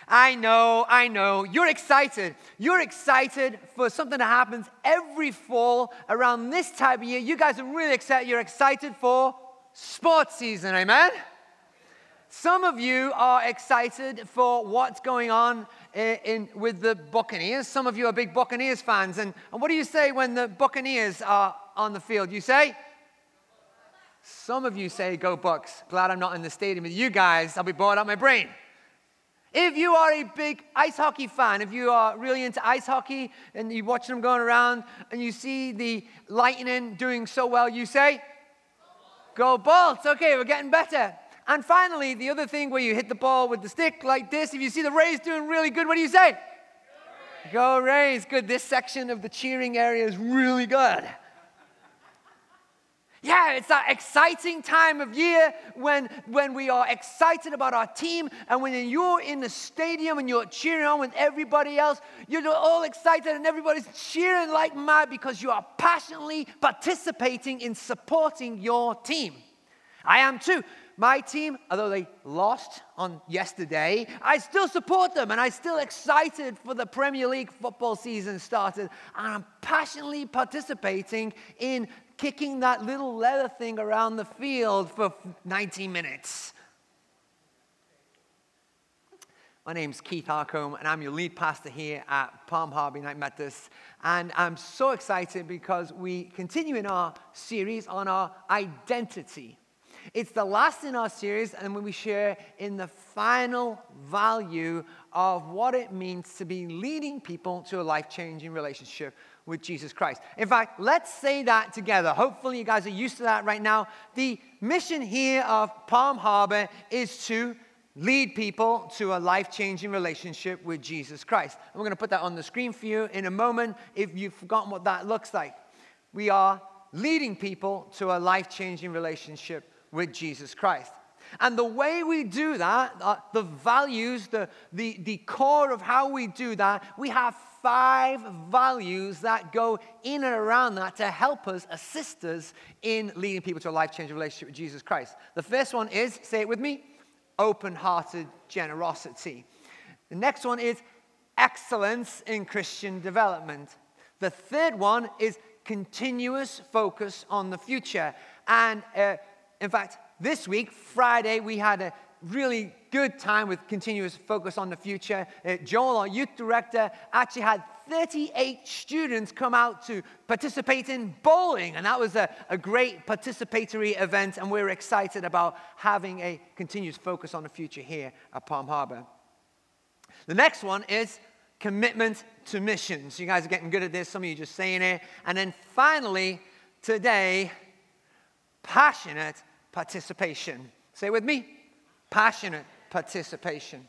I know. You're excited. You're excited for something that happens every fall around this time of year. You guys are really excited. You're excited for sports season, amen? Some of you are excited for what's going on with the Buccaneers. Some of you are big Buccaneers fans. And what do you say when the Buccaneers are on the field? You say? Some of you say, go Bucks. Glad I'm not in the stadium with you guys. I'll be bored out my brain. If you are a big ice hockey fan, if you are really into ice hockey and you watch them going around and you see the Lightning doing so well, you say, go Bolts. Okay, we're getting better. And finally, the other thing where you hit the ball with the stick like this, if you see the Rays doing really good, what do you say? Go Rays. Good. This section of the cheering area is really good. Yeah, it's that exciting time of year when we are excited about our team, and when you're in the stadium and you're cheering on with everybody else, you're all excited and everybody's cheering like mad because you are passionately participating in supporting your team. I am too. My team, although they lost on yesterday, I still support them, and I'm still excited for the Premier League football season started, and I'm passionately participating in kicking that little leather thing around the field for 90 minutes. My name's Keith Harcombe, and I'm your lead pastor here at Palm Harbor United Methodist. And I'm so excited because we continue in our series on our identity. It's the last in our series, and when we share in the final value of what it means to be leading people to a life-changing relationship with Jesus Christ. In fact, let's say that together. Hopefully you guys are used to that right now. The mission here of Palm Harbor is to lead people to a life-changing relationship with Jesus Christ. And we're going to put that on the screen for you in a moment if you've forgotten what that looks like. We are leading people to a life-changing relationship with Jesus Christ. And the way we do that, the values, the core of how we do that, we have 5 values that go in and around that to help us, assist us in leading people to a life-changing relationship with Jesus Christ. The first one is, say it with me, open-hearted generosity. The next one is excellence in Christian development. The third one is continuous focus on the future. And in fact, this week, Friday, we had a really good time with continuous focus on the future. Joel, our youth director, actually had 38 students come out to participate in bowling. And that was a great participatory event. And we're excited about having a continuous focus on the future here at Palm Harbor. The next one is commitment to missions. You guys are getting good at this. Some of you just saying it. And then finally, today, passionate participation. Say it with me. Passionate participation.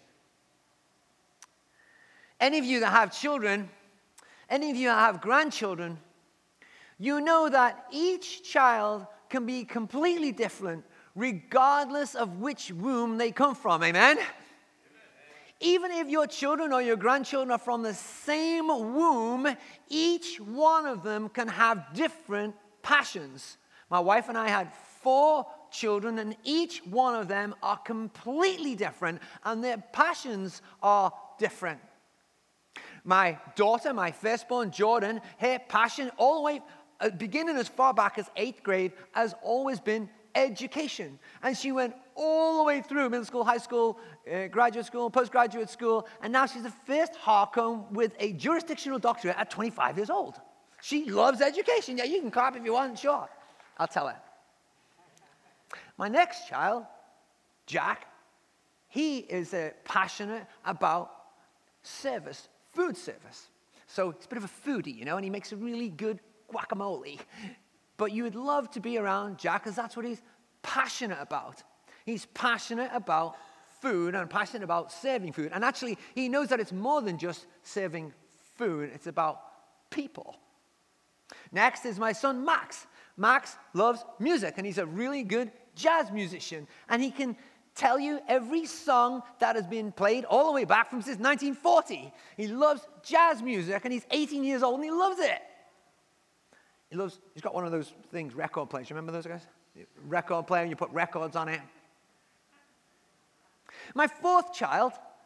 Any of you that have children, any of you that have grandchildren, you know that each child can be completely different regardless of which womb they come from. Amen? Even if your children or your grandchildren are from the same womb, each one of them can have different passions. My wife and I had 4 children, and each one of them are completely different, and their passions are different. My daughter, my firstborn, Jordan, her passion all the way, beginning as far back as 8th grade, has always been education. And she went all the way through middle school, high school, graduate school, postgraduate school, and now she's the first Harcombe with a jurisdictional doctorate at 25 years old. She loves education. Yeah, you can clap if you want, sure. I'll tell her. My next child, Jack, he is passionate about service, food service. So he's a bit of a foodie, and he makes a really good guacamole. But you would love to be around Jack because that's what he's passionate about. He's passionate about food and passionate about serving food. And actually, he knows that it's more than just serving food. It's about people. Next is my son, Max. Max loves music, and he's a really good jazz musician, and he can tell you every song that has been played all the way back from since 1940. He loves jazz music, and he's 18 years old, and he loves it. He's got one of those things, record players. You remember those guys? Record player, and you put records on it. My 4th child,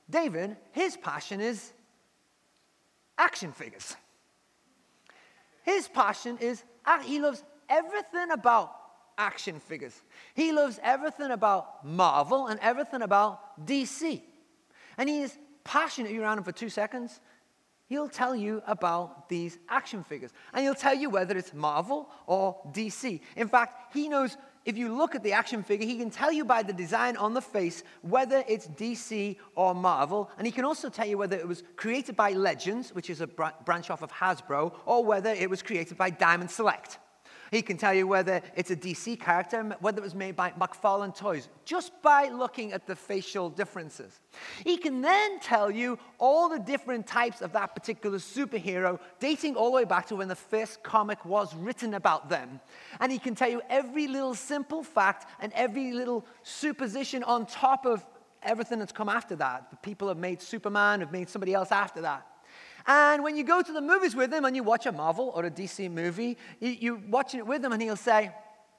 David, his passion is action figures. His passion is, he loves everything about action figures. He loves everything about Marvel and everything about DC. And he is passionate. You're around him for 2 seconds, he'll tell you about these action figures. And he'll tell you whether it's Marvel or DC. In fact, he knows, if you look at the action figure, he can tell you by the design on the face whether it's DC or Marvel. And he can also tell you whether it was created by Legends, which is a branch off of Hasbro, or whether it was created by Diamond Select. He can tell you whether it's a DC character, whether it was made by McFarlane Toys, just by looking at the facial differences. He can then tell you all the different types of that particular superhero, dating all the way back to when the first comic was written about them. And he can tell you every little simple fact and every little supposition on top of everything that's come after that. The people have made Superman, have made somebody else after that. And when you go to the movies with him and you watch a Marvel or a DC movie, you're watching it with him and he'll say,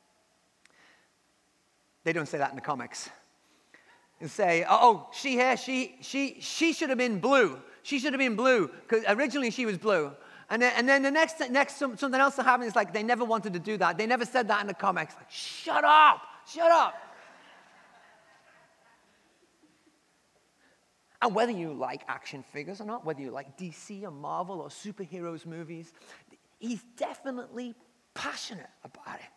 they don't say that in the comics. He'll say, oh, she should have been blue. She should have been blue because originally she was blue. And then the next something else that happened is like they never wanted to do that. They never said that in the comics. Like, shut up. And whether you like action figures or not, whether you like DC or Marvel or superheroes movies, he's definitely passionate about it.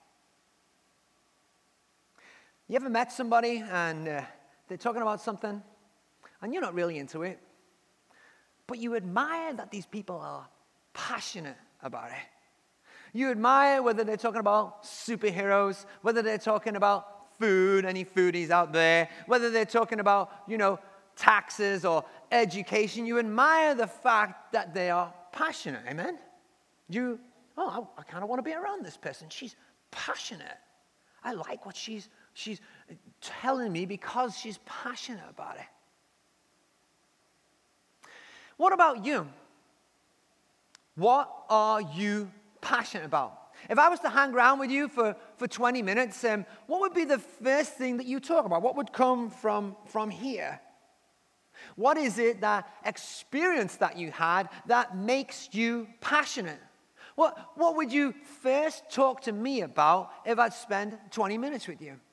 You ever met somebody and they're talking about something and you're not really into it, but you admire that these people are passionate about it? You admire whether they're talking about superheroes, whether they're talking about food, any foodies out there, whether they're talking about, taxes or education. You admire the fact that they are passionate. Amen? I kind of want to be around this person. She's passionate. I like what she's telling me because she's passionate about it. What about you? What are you passionate about? If I was to hang around with you for 20 minutes, what would be the first thing that you talk about? What would come from here? What is it, that experience that you had that makes you passionate? What would you first talk to me about if I'd spend 20 minutes with you?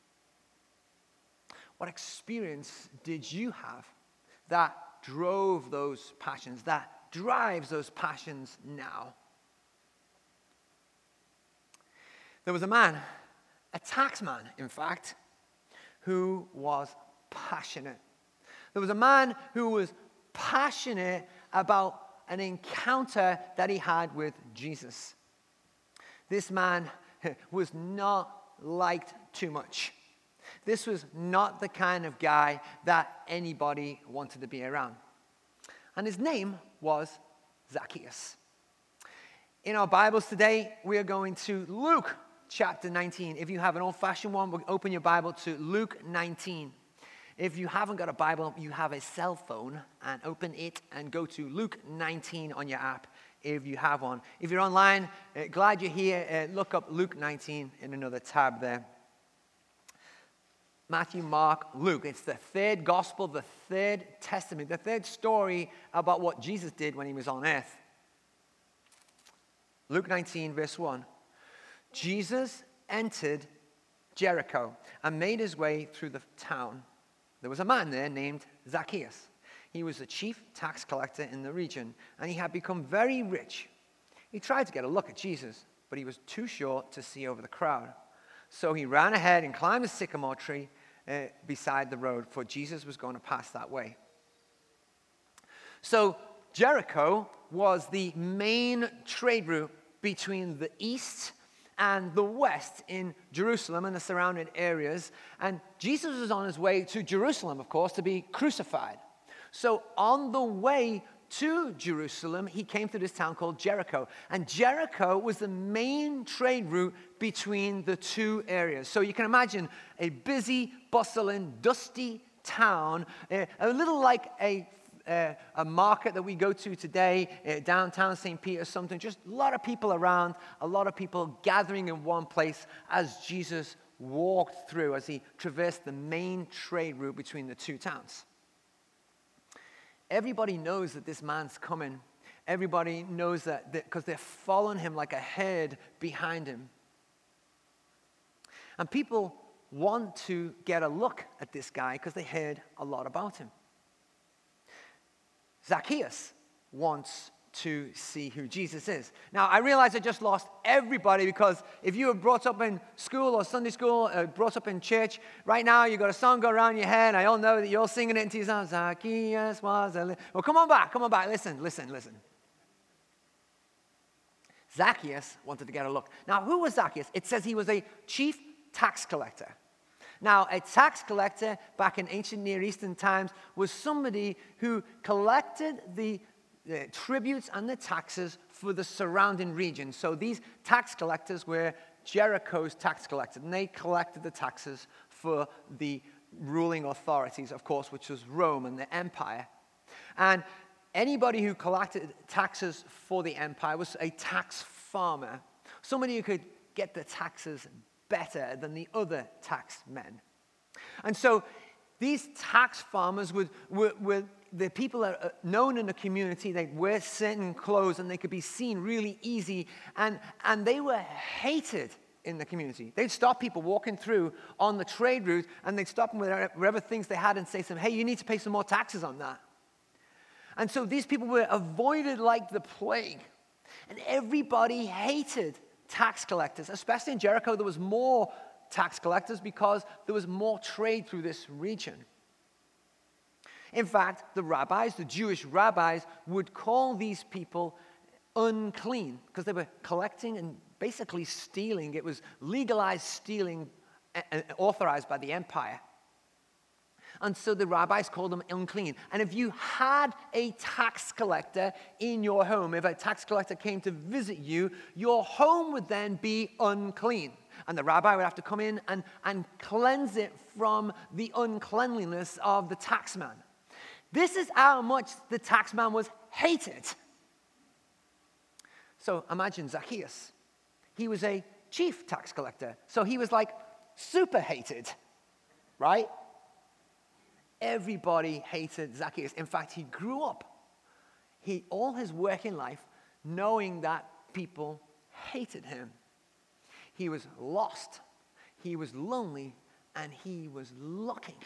What experience did you have that drove those passions, that drives those passions now? There was a man, a taxman, in fact, who was passionate. There was a man who was passionate about an encounter that he had with Jesus. This man was not liked too much. This was not the kind of guy that anybody wanted to be around. And his name was Zacchaeus. In our Bibles today, we are going to Luke chapter 19. If you have an old-fashioned one, we'll open your Bible to Luke 19. If you haven't got a Bible, you have a cell phone, and open it and go to Luke 19 on your app if you have one. If you're online, glad you're here, look up Luke 19 in another tab there. Matthew, Mark, Luke. It's the third gospel, the third testament, the third story about what Jesus did when he was on earth. Luke 19, verse 1. Jesus entered Jericho and made his way through the town. There was a man there named Zacchaeus. He was the chief tax collector in the region, and he had become very rich. He tried to get a look at Jesus, but he was too short to see over the crowd. So he ran ahead and climbed a sycamore tree beside the road, for Jesus was going to pass that way. So Jericho was the main trade route between the east and the west in Jerusalem and the surrounding areas. And Jesus was on his way to Jerusalem, of course, to be crucified. So on the way to Jerusalem, he came through this town called Jericho. And Jericho was the main trade route between the two areas. So you can imagine a busy, bustling, dusty town, a little like a market that we go to today, downtown St. Peter, something, just a lot of people around, a lot of people gathering in one place as Jesus walked through, as he traversed the main trade route between the two towns. everybody knows that this man's coming. Everybody knows that because they're following him like a herd behind him. And people want to get a look at this guy because they heard a lot about him. Zacchaeus wants to see who Jesus is. Now, I realize I just lost everybody because if you were brought up in school or Sunday school, brought up in church, right now you've got a song go around your head, and I all know that you're all singing it into yourself. Zacchaeus was a... Well, come on back. Listen. Zacchaeus wanted to get a look. Now, who was Zacchaeus? It says he was a chief tax collector. Now, a tax collector back in ancient Near Eastern times was somebody who collected the tributes and the taxes for the surrounding region. So these tax collectors were Jericho's tax collectors, and they collected the taxes for the ruling authorities, of course, which was Rome and the empire. And anybody who collected taxes for the empire was a tax farmer, somebody who could get the taxes better than the other tax men. And so these tax farmers were the people that are known in the community. They wear certain clothes and they could be seen really easy, and they were hated in the community. They'd stop people walking through on the trade route, and they'd stop them with whatever things they had and say to them, hey, you need to pay some more taxes on that. And so these people were avoided like the plague. And everybody hated tax collectors, especially in Jericho. There was more tax collectors because there was more trade through this region. In fact, the Jewish rabbis, would call these people unclean because they were collecting and basically stealing. It was legalized stealing, authorized by the empire. And so the rabbis called them unclean. And if you had a tax collector in your home, if a tax collector came to visit you, your home would then be unclean. And the rabbi would have to come in and cleanse it from the uncleanliness of the taxman. This is how much the taxman was hated. So imagine Zacchaeus. He was a chief tax collector. So he was like super hated, right? Everybody hated Zacchaeus. In fact, he grew up, all his working life, knowing that people hated him. He was lost, he was lonely, and he was looking.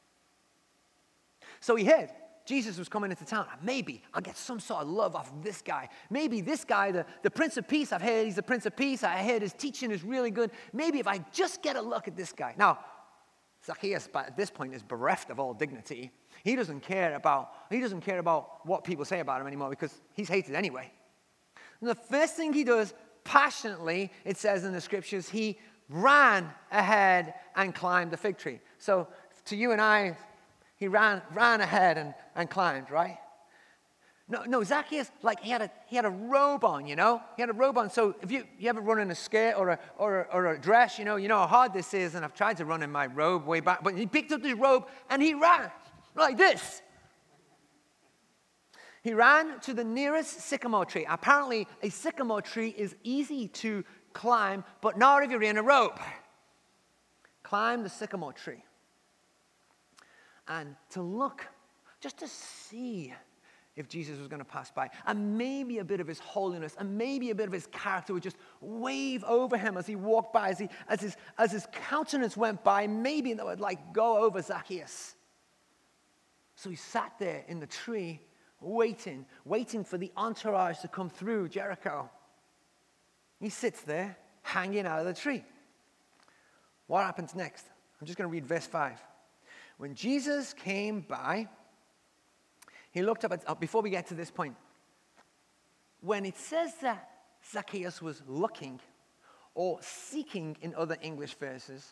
So he heard Jesus was coming into town. Maybe I'll get some sort of love off this guy. Maybe this guy, the Prince of Peace, I've heard he's the Prince of Peace. I heard his teaching is really good. Maybe if I just get a look at this guy. Now, Zacchaeus, at this point, is bereft of all dignity. He doesn't care about what people say about him anymore because he's hated anyway. And the first thing he does, passionately, it says in the scriptures, he ran ahead and climbed the fig tree. So to you and I, he ran ahead and climbed, right? No, Zacchaeus, like he had a robe on, you know? He had a robe on. So if you ever run in a skirt or a dress, you know how hard this is, and I've tried to run in my robe way back, but he picked up his robe and he ran like this. He ran to the nearest sycamore tree. Apparently, a sycamore tree is easy to climb, but not if you're in a robe. Climb the sycamore tree. And to look, just to see if Jesus was going to pass by. And maybe a bit of his holiness and maybe a bit of his character would just wave over him as he walked by, as his countenance went by. Maybe that would like go over Zacchaeus. So he sat there in the tree waiting for the entourage to come through Jericho. He sits there hanging out of the tree. What happens next? I'm just going to read verse 5. When Jesus came by, he looked up at, before we get to this point, when it says that Zacchaeus was looking or seeking in other English verses,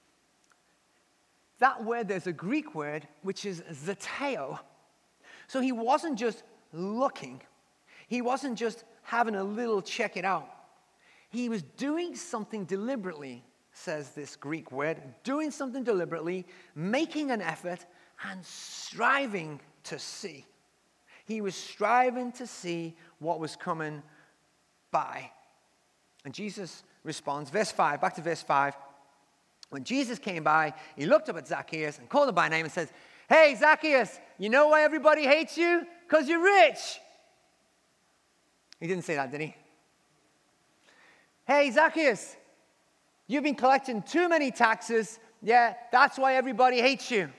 that word, there's a Greek word, which is zeteo. So he wasn't just looking. He wasn't just having a little check it out. He was doing something deliberately, says this Greek word, doing something deliberately, making an effort, and striving to see. He was striving to see what was coming by. And Jesus responds, verse 5, back to verse 5. When Jesus came by, he looked up at Zacchaeus and called him by name and says, Hey, Zacchaeus, you know why everybody hates you? Because you're rich. He didn't say that, did he? Hey, Zacchaeus, you've been collecting too many taxes. Yeah, that's why everybody hates you.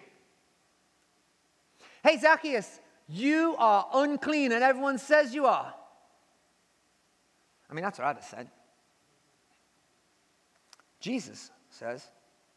Hey, Zacchaeus, you are unclean and everyone says you are. I mean, that's what I'd have said. Jesus says,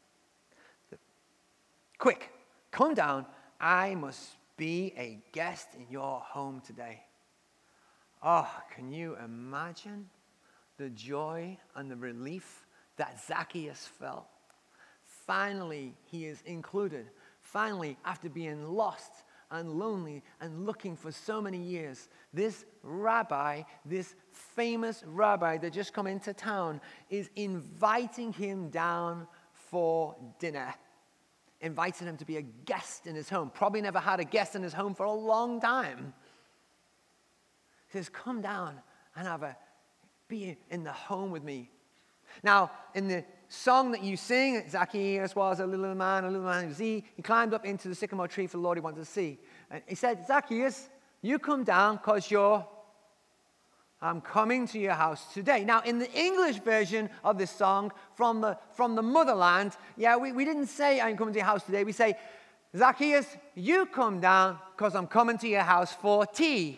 quick, come down. I must be a guest in your home today. Oh, can you imagine the joy and the relief that Zacchaeus felt? Finally, he is included. Finally, after being lost and lonely and looking for so many years, this rabbi, this famous rabbi that just come into town, is inviting him down for dinner. Inviting him to be a guest in his home. Probably never had a guest in his home for a long time. He says, come down and be in the home with me. Now, in the song that you sing, Zacchaeus was a little man was he climbed up into the sycamore tree for the Lord he wanted to see. And he said, Zacchaeus, you come down because I'm coming to your house today. Now, in the English version of this song from the motherland, we didn't say I'm coming to your house today. We say, Zacchaeus, you come down because I'm coming to your house for tea.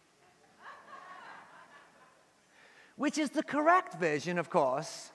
Which is the correct version, of course.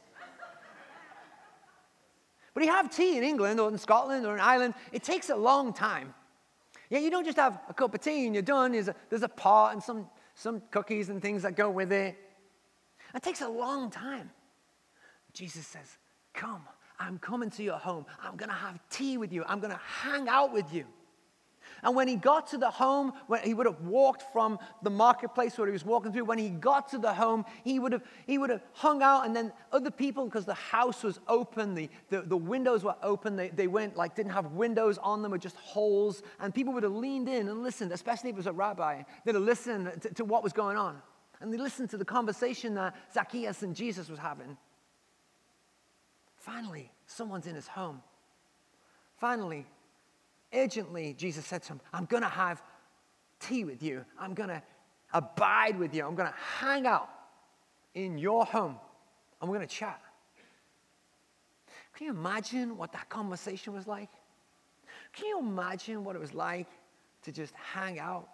But you have tea in England or in Scotland or in Ireland, it takes a long time. Yeah, you don't just have a cup of tea and you're done. There's a pot and some cookies and things that go with it. It takes a long time. Jesus says, come, I'm coming to your home. I'm going to have tea with you. I'm going to hang out with you. And when he got to the home, when he would have walked from the marketplace where he was walking through, when he got to the home, he would have hung out, and then other people, because the house was open, the windows were open, they didn't have windows on them, or just holes, and people would have leaned in and listened, especially if it was a rabbi. They'd have listened to what was going on. And they listened to the conversation that Zacchaeus and Jesus was having. Finally, someone's in his home. Finally, urgently, Jesus said to him, I'm going to have tea with you. I'm going to abide with you. I'm going to hang out in your home. And we're going to chat. Can you imagine what that conversation was like? Can you imagine what it was like to just hang out?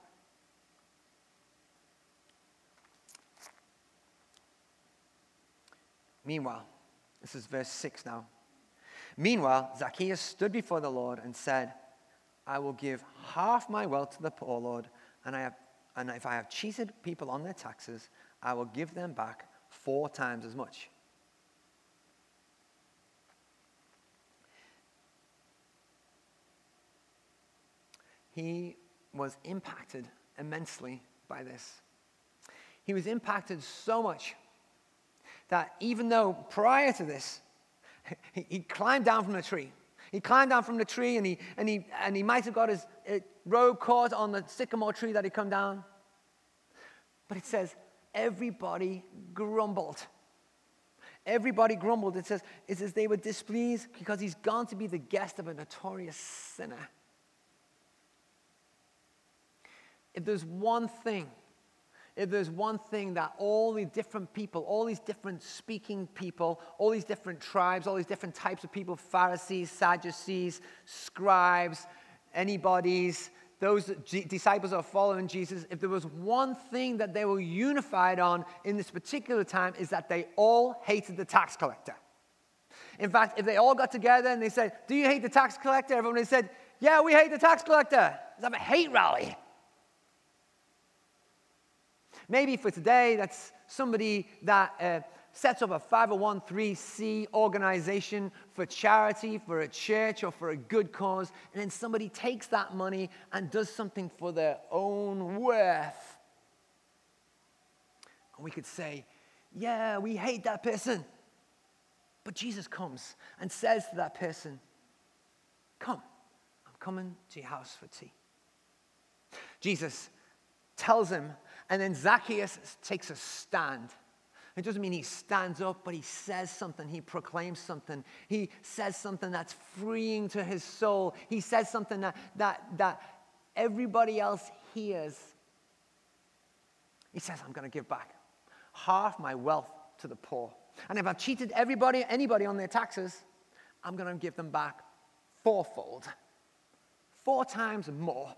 Meanwhile, this is verse 6 now. Meanwhile, Zacchaeus stood before the Lord and said, I will give half my wealth to the poor, Lord, and if I have cheated people on their taxes, I will give them back 4 times as much. He was impacted immensely by this. He was impacted so much that even though prior to this, he climbed down from the tree. He climbed down from the tree and he might have got his robe caught on the sycamore tree that he come down. But it says, everybody grumbled. Everybody grumbled. It says they were displeased because he's gone to be the guest of a notorious sinner. If there's one thing that all the different people, all these different speaking people, all these different tribes, all these different types of people, Pharisees, Sadducees, scribes, anybody's, those disciples are following Jesus, if there was one thing that they were unified on in this particular time, is that they all hated the tax collector. In fact, if they all got together and they said, do you hate the tax collector? Everyone said, yeah, we hate the tax collector. Let's have a hate rally. Maybe for today, that's somebody that sets up a 501(c)(3) organization for charity, for a church, or for a good cause, and then somebody takes that money and does something for their own worth. And we could say, yeah, we hate that person. But Jesus comes and says to that person, come, I'm coming to your house for tea. Jesus tells him, and then Zacchaeus takes a stand. It doesn't mean he stands up, but he says something. He proclaims something. He says something that's freeing to his soul. He says something that everybody else hears. He says, I'm going to give back half my wealth to the poor. And if I've cheated anybody on their taxes, I'm going to give them back fourfold. 4 times more.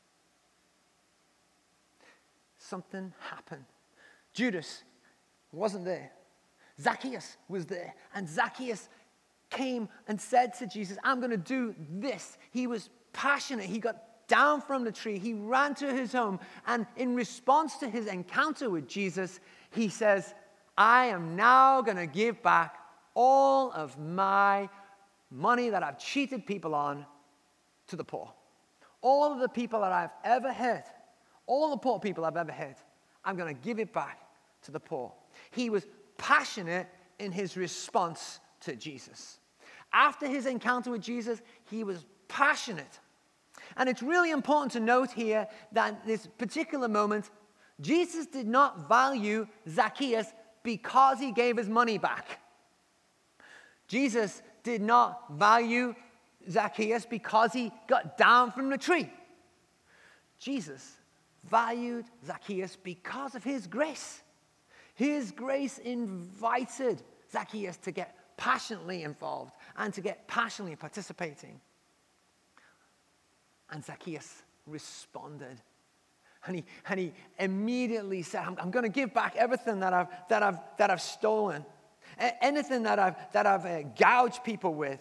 Something happened. Judas wasn't there. Zacchaeus was there. And Zacchaeus came and said to Jesus, I'm going to do this. He was passionate. He got down from the tree. He ran to his home. And in response to his encounter with Jesus, he says, I am now going to give back all of my money that I've cheated people on to the poor. All of the people that I've ever hurt, all the poor people I've ever hurt, I'm going to give it back to the poor. He was passionate in his response to Jesus. After his encounter with Jesus, he was passionate. And it's really important to note here that this particular moment, Jesus did not value Zacchaeus because he gave his money back. Jesus did not value Zacchaeus because he got down from the tree. Jesus valued Zacchaeus because of his grace. His grace invited Zacchaeus to get passionately involved and to get passionately participating. And Zacchaeus responded. And he immediately said, I'm going to give back everything that I've stolen. Anything that I've gouged people with.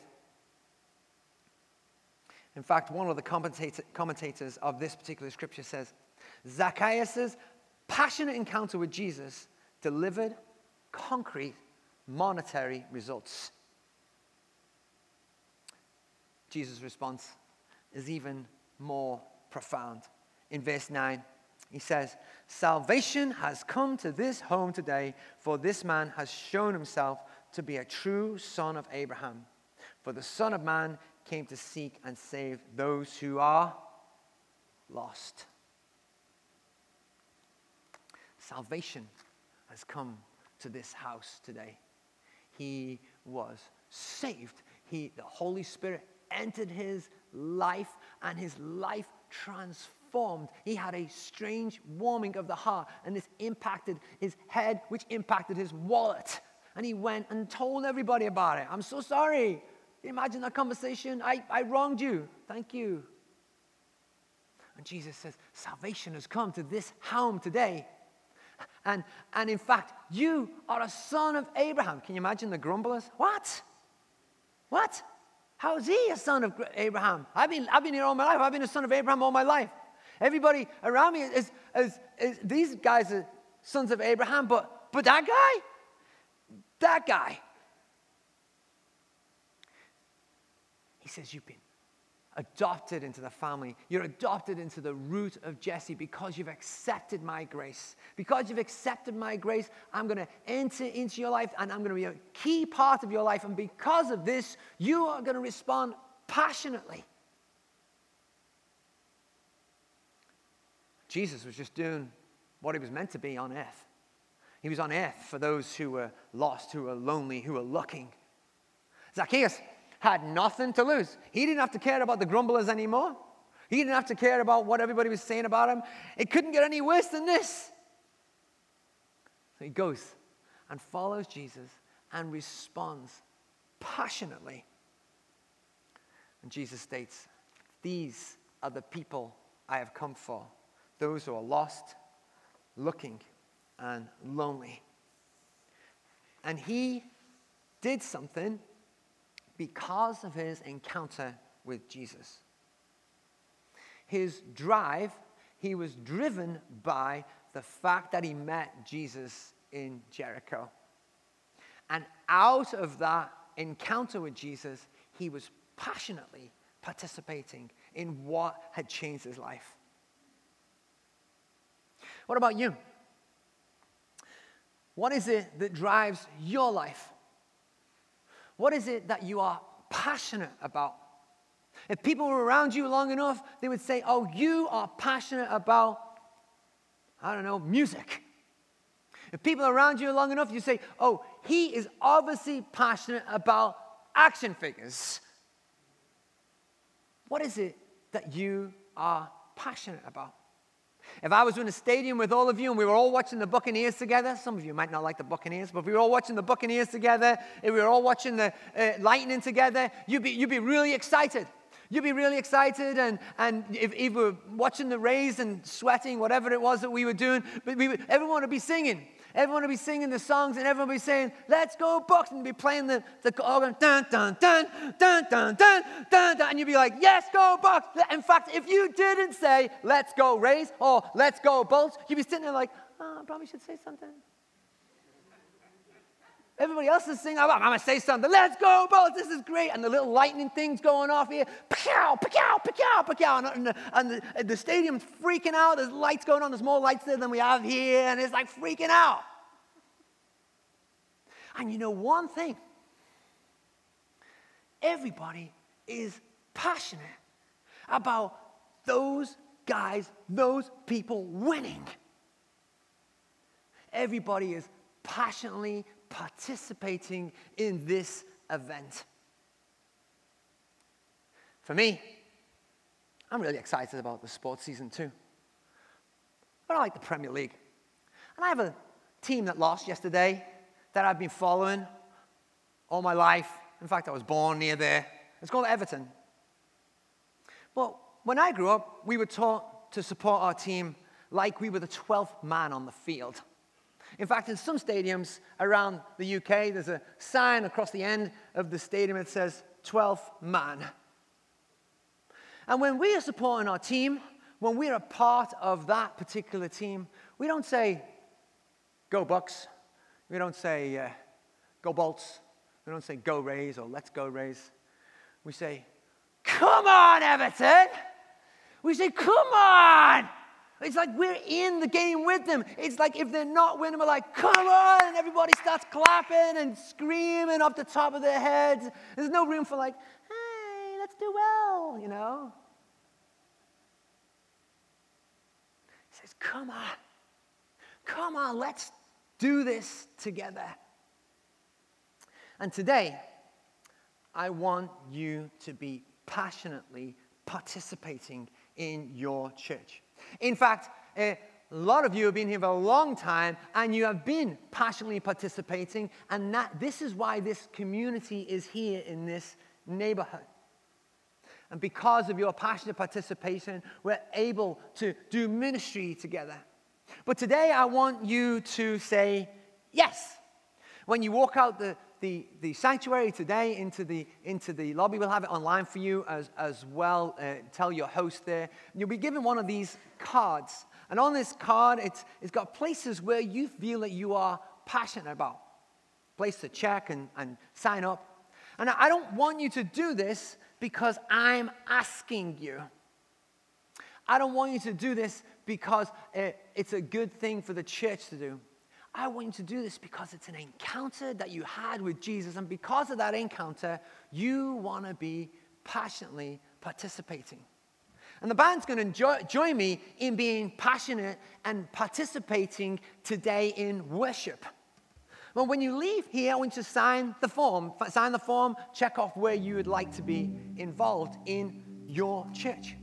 In fact, one of the commentators of this particular scripture says, Zacchaeus' passionate encounter with Jesus delivered concrete monetary results. Jesus' response is even more profound. In verse 9, he says, salvation has come to this home today, for this man has shown himself to be a true son of Abraham. For the Son of Man came to seek and save those who are lost. Salvation has come to this house today. He was saved. The Holy Spirit entered his life, and his life transformed. He had a strange warming of the heart, and this impacted his head, which impacted his wallet. And he went and told everybody about it. I'm so sorry. Can you imagine that conversation? I wronged you. Thank you. And Jesus says, salvation has come to this home today. And in fact, you are a son of Abraham. Can you imagine the grumblers? What? How is he a son of Abraham? I've been here all my life. I've been a son of Abraham all my life. Everybody around me is these guys are sons of Abraham, but that guy. He says, you've been adopted into the family. You're adopted into the root of Jesse because you've accepted my grace. Because you've accepted my grace, I'm going to enter into your life, and I'm going to be a key part of your life. And because of this, you are going to respond passionately. Jesus was just doing what he was meant to be on earth. He was on earth for those who were lost, who were lonely, who were looking. Zacchaeus had nothing to lose. He didn't have to care about the grumblers anymore. He didn't have to care about what everybody was saying about him. It couldn't get any worse than this. So he goes and follows Jesus and responds passionately. And Jesus states, these are the people I have come for. Those who are lost, looking, and lonely. And he did something because of his encounter with Jesus. His drive, he was driven by the fact that he met Jesus in Jericho. And out of that encounter with Jesus, he was passionately participating in what had changed his life. What about you? What is it that drives your life? What is it that you are passionate about? If people were around you long enough, they would say, oh, you are passionate about, music. If people are around you long enough, you say, oh, he is obviously passionate about action figures. What is it that you are passionate about? If I was in a stadium with all of you and we were all watching the Buccaneers together, some of you might not like the Buccaneers, but if we were all watching the Buccaneers together, if we were all watching the Lightning together, you'd be really excited. You'd be really excited, and if we were watching the Rays and sweating, whatever it was that we were doing, but everyone would be singing. Everyone would be singing the songs, and everyone would be saying, let's go Bucks, and be playing the organ, dun, dun, dun, dun, dun, dun, dun, dun, and you'd be like, yes, go Bucks. In fact, if you didn't say, let's go Rays, or let's go Bolts, you'd be sitting there like, oh, I probably should say something. Everybody else is singing, I'm going to say something. Let's go, Bolts, this is great. And the little lightning thing's going off here. Pow, pow, pow, pow. And the stadium's freaking out. There's lights going on. There's more lights there than we have here. And it's like freaking out. And you know one thing. Everybody is passionate about those guys, those people winning. Everybody is passionately participating in this event. For me, I'm really excited about the sports season too. But I like the Premier League. And I have a team that lost yesterday that I've been following all my life. In fact, I was born near there. It's called Everton. But when I grew up, we were taught to support our team like we were the 12th man on the field. In fact, in some stadiums around the UK, there's a sign across the end of the stadium that says 12th man. And when we are supporting our team, when we're a part of that particular team, we don't say, go Bucks. We don't say, go Bolts. We don't say, go Rays or let's go Rays. We say, come on, Everton. We say, come on. It's like we're in the game with them. It's like if they're not winning, we're like, come on, and everybody starts clapping and screaming off the top of their heads. There's no room for like, hey, let's do well, you know. He says, come on, let's do this together. And today, I want you to be passionately participating in your church. In fact, a lot of you have been here for a long time, and you have been passionately participating, and this is why this community is here in this neighborhood. And because of your passionate participation, we're able to do ministry together. But today, I want you to say yes. When you walk out the sanctuary today into the lobby, we'll have it online for you as well. Tell your host there. You'll be given one of these cards. And on this card, it's got places where you feel that you are passionate about. Place to check and sign up. And I don't want you to do this because I'm asking you. I don't want you to do this because it's a good thing for the church to do. I want you to do this because it's an encounter that you had with Jesus. And because of that encounter, you want to be passionately participating. And the band's going to join me in being passionate and participating today in worship. Well, when you leave here, I want you to sign the form. Sign the form, check off where you would like to be involved in your church.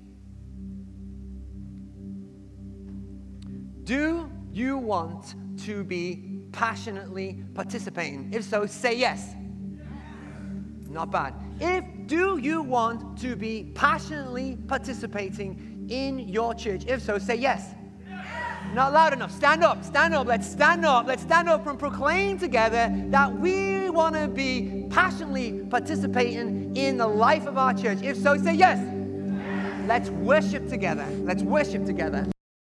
Do you want to be passionately participating? If so, say yes. Not bad. Do you want to be passionately participating in your church? If so, say yes. Not loud enough. Stand up. Stand up. Let's stand up. Let's stand up and proclaim together that we want to be passionately participating in the life of our church. If so, say yes. Let's worship together. Let's worship together.